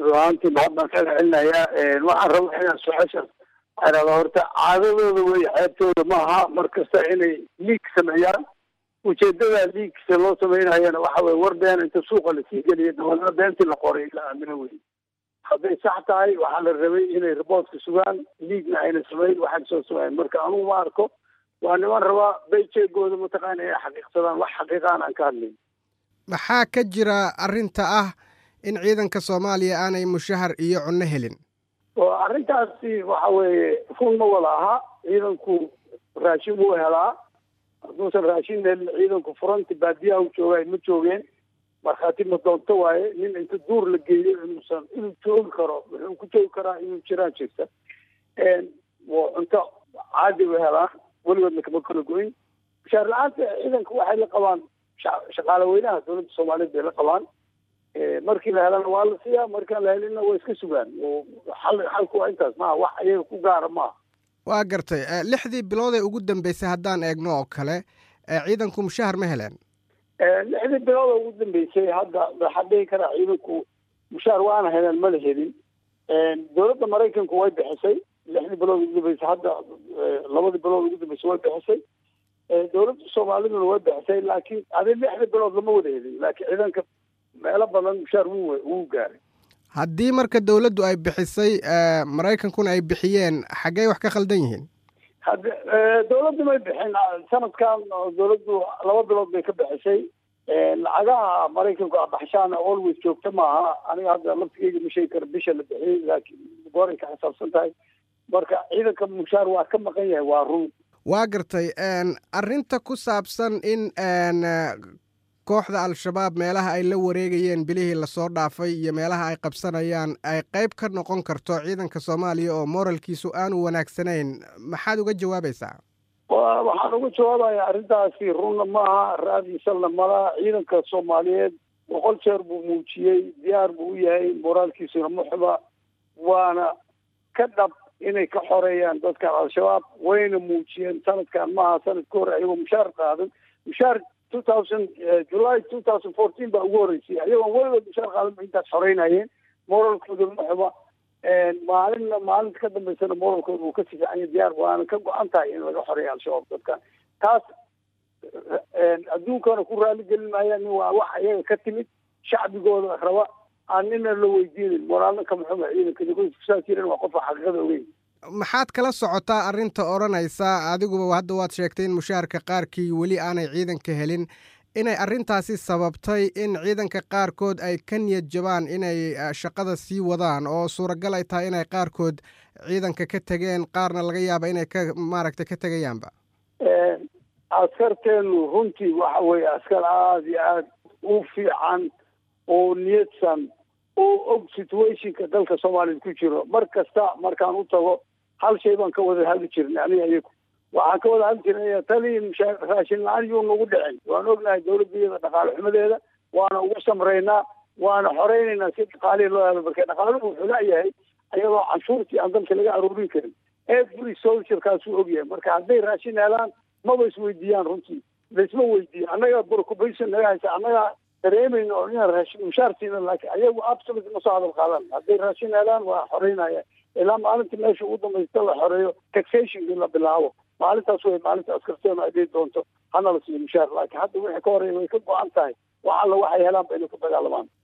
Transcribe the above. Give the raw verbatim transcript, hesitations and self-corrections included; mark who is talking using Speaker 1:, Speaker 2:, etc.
Speaker 1: ruantii mahad baan kaga celinayaa waxaan rabaa inaan su-aashaas arado horta caadadooda wey ceebtooda maaha mar kasta inay liig sameeyaan ujeedada liigsa loo samaynayana waxa weye war been inta suuqa lasii geliya dabalna beentii la qoray la aamino wey hadday sax tahay waxaa la rabay inay riboortka sugaan liigna ayna samayn waxaan soo samayn marka anugu ma arko waa niman rabaa bayjeegooda mataqaana inay xaqiiqsadaan wax xaqiiqaan aan ka hadlayn
Speaker 2: maxaa ka jira arrinta ah in ciidanka soomaaliya aanay mushahar iyo cunno helin
Speaker 1: oo arrintaasi waxa weeye run ma wada aha ciidanku raashin buu helaa hadduusan raashin helin ciidanku furanti baadiyaha u joogaay ma joogeen markhaati ma doonto waaye nin inta duur la geeyo inuusan inuu joogi karo wuxuu ku joogi karaa inuu jiraan jirta cunto caadi u helaan weligoodna kama kala goyn mushaar la-aanta ciidanka waxay la qabaan shaqaale weynaha dowladda soomaaliyeed bay la qabaan markii la helana waa la siiyaa markaan la helinna waa iska sugaan xal xalku waa intaas maaha wax iyaga ku gaara maaha
Speaker 2: waa gartay lixdii bilood ee ugu dambeysay haddaan eegno oo kale ciidanku mushahar ma heleen
Speaker 1: lixdii bilood oo ugu dambeysay hadda waxaa dhihi karaa ciidanku mushahar waana heleen mala helin dowladda maraykanku way bixisay lixdii bilood ugu dambeysay hadda labadii bilood ugu dambeysay way bixisay dowladda soomaaliduna way bixisay laakiin adi lixdii bilood lama wada helin laakiin ciidanka meelo badan mushaar wuu wuu gaaray
Speaker 2: haddii marka dowladdu ay bixisay maraykankuna ay bixiyeen xaggey wax ka khaldan yihiin
Speaker 1: hadda dowladdu may bixin sanadkan dowladdu laba bilood bay ka bixisay lacagaha maraykanku abaxshaana always joogta maaha aniga hadda laftigeyga ma sheegi karo bisha la bixiyey laakiin gooray ka xisaabsan tahay marka ciidanka mushaar waa ka maqan yahay waa run
Speaker 2: waa gartay arrinta ku saabsan in kooxda al-shabaab meelaha ay la wareegayeen bilihii lasoo dhaafay iyo meelaha ay qabsanayaan ay qayb ka noqon karto ciidanka soomaaliya oo moralkiisu aanu wanaagsanayn maxaad uga jawaabaysaa
Speaker 1: waxaan uga jawaabayaa arrintaasi runna maaha raadiisalna malaha ciidanka soomaaliyeed boqol jeer buu muujiyey diyaar buu u yahay moraalkiisuna muxba waana ka dhab inay ka xoreeyaan dadkan al-shabaab wayna muujiyeen sanadkan maaha sanadka hore ayagoo mushaar qaadan mushaar two thousand july two thousand fourteen baa ugu horreysay ayagoon weligood mushaar qaadan ba intaas xoreynayeen moralkooda muxba maalinna maalinta ka dambeysana moralkooda wuu ka sifiicanya diyaar waana ka go-an tahay in laga xoreeya al-shabaab dadkan taas adduunkana ku raali gelin maayaan waa wax iyaga ka timid shacbigooda raba aan nina la weydiinin moraalna ka muxuma ciidanka kusaas jiran waa qofa xaqiiqada ogeyn
Speaker 2: maxaad kala socotaa arrinta odhanaysa adiguba hadda waad sheegtay in mushaharka qaarkii weli aanay ciidanka helin inay arrintaasi sababtay in ciidanka qaarkood ay ka niyad jabaan inay shaqada sii wadaan oo suuragal ay tahay inay qaarkood ciidanka ka tegeen qaarna laga yaaba inay ka maaragtay ka tegayaanba
Speaker 1: askarteenu runtii waxa weeye askar aada iyo aada u fiican oo niyadsan oo og situationka dalka soomaaliya ku jiro mar kasta markaan u tago hal shay baan ka wada hadli jirnay aniga iyagu waxaan ka wada hadli jirnay taliin raashin la-aan yuu nagu dhicin waan ognahay dowladda iyada dhaqaale xumadeeda waana ugu samreynaa waana xoreynaynaa si dhaqaalihii loo helo marka dhaqaaluhu wuxuu la-yahay ayadoo canshuurtii aan dalka laga aruurin karin every soldierkaasuu ogyahay marka hadday raashin helaan maba isweydiiyaan runtii laisma weydiiya annaga preoccupation naga haysa annaga dareemayna oo inaan raashin mushaar siina laakiin ayagu absolute ma soo hadal qaadan hadday raashin helaan waa xoreynaya ilaa maalinta meesha ugu dambaysta la xoreeyo taxationkii la bilaabo maalintaas way maalinta askarteenu ay dhihi doonto hana la siiyo mushaar laakiin hadda wixii ka horeeya way ka go-an tahay wax alla waxay helaan ba inay ku dagaalamaan